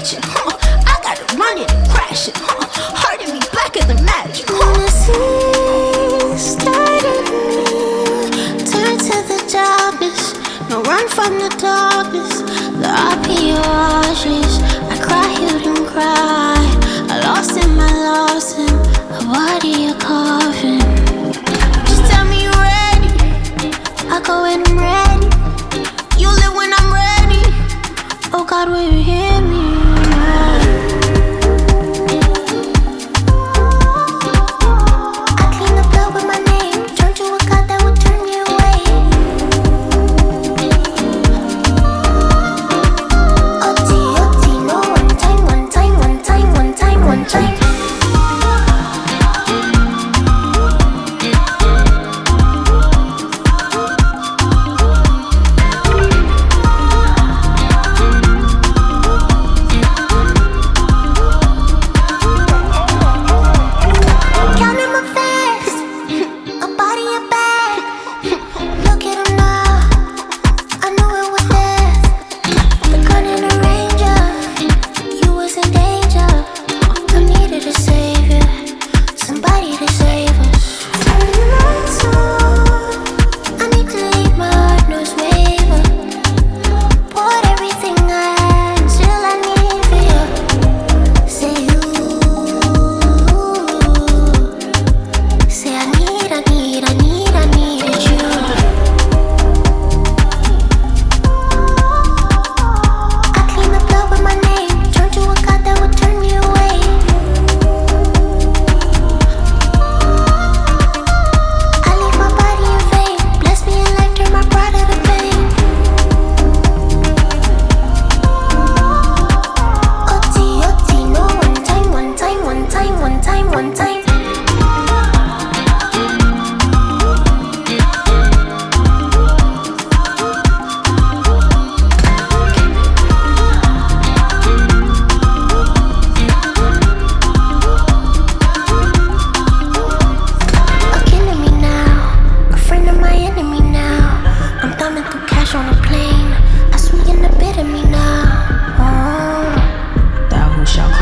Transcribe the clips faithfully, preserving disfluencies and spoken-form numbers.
ratchet. Huh? I got it running and crashing. Huh? Heart in me blacker than magic. Huh? When the sea started me, turn to the darkness. No run from the darkness. The R P washes. I cry, you didn't cry. I lost him, I lost him. A body, a coffin. Just tell me you're ready. I go when I'm ready. You live when I'm ready. Oh God, will you hear me?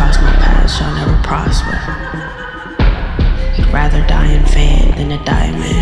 Rather die in vain than a diamond.